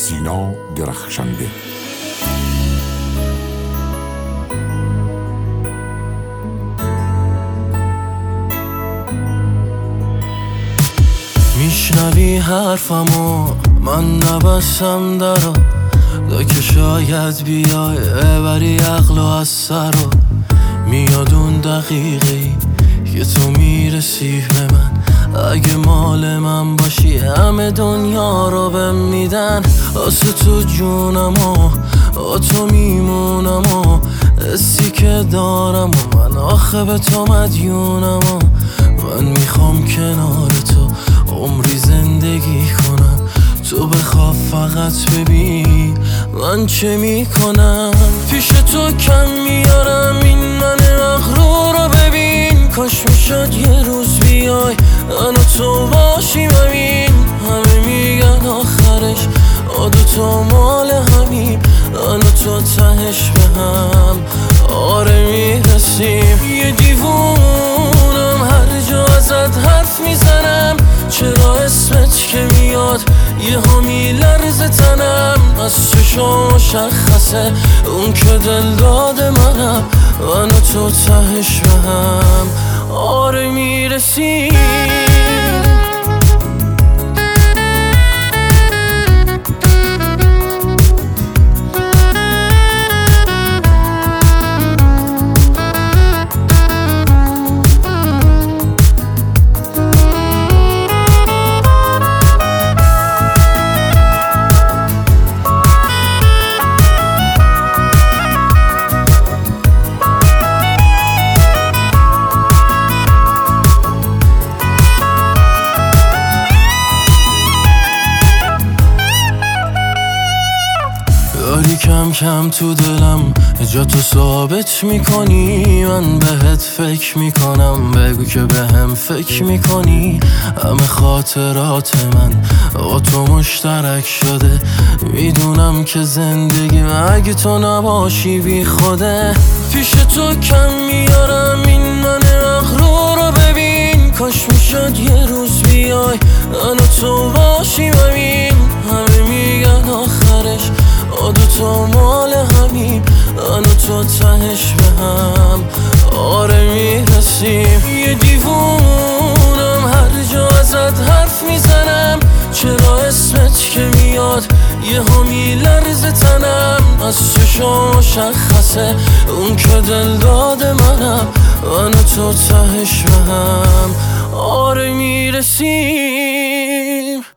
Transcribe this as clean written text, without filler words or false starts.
سینا درخشنده. میشنوی حرفمو من نبستم درو، که شاید بیای بری عقل و از سرو. میاد اون دقیقه‌ای که تو میرسی به من، اگه مال من باشی همه دنیا رو بهم میدن. واسه تو جونم و تو میمونم و حسی که دارم و من آخه به تو مدیونم و من میخوام کنار تو عمری زندگی کنم. تو بخواه فقط ببین من چه میکنم. پیش تو کم میارم این من مغرور رو ببین. کاش میشد یه روز بیای من و تو باشیم همین. همه میگن آخرش دوتا مال همین، من و تو تهش به هم آره میرسیم. یه دیوونم هر جا ازت حرف میزنم، چرا اسمت که میاد یه ها میلرزه تنم. از چشام مشخصه اون که دل داده منم، من و تو تهش به هم آره میرسیم. داری کم کم تو دلم جا تو ثابت میکنی، من بهت فکر میکنم بگو که به هم فکر میکنی. همه خاطرات من با تو مشترک شده، میدونم که زندگی اگه تو نباشی بی خوده. پیش تو کم میارم این من مغرور رو ببین. کاش میشد یه روز بیای من و تو باشیم همین. همه میگن آخرش دوتا مال همین، من و تو تهش به هم آره میرسیم. یه دیوونم هر جا ازت حرف میزنم، چرا اسمت که میاد یه ها میلرزه تنم. از چشام مشخصه اون که دل داده منم، من و تو تهش به هم آره میرسیم.